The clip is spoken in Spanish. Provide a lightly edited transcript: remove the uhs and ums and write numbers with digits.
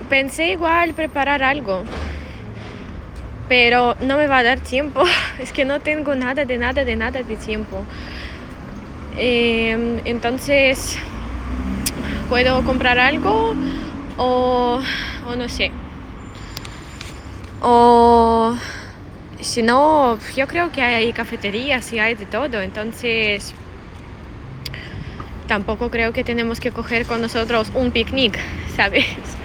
pensé igual preparar algo, pero no me va a dar tiempo. Es que no tengo nada de tiempo. Entonces, puedo comprar algo o, o no sé. O si no, yo creo que hay cafeterías y hay de todo. Entonces, tampoco creo que tenemos que coger con nosotros un picnic, ¿sabes?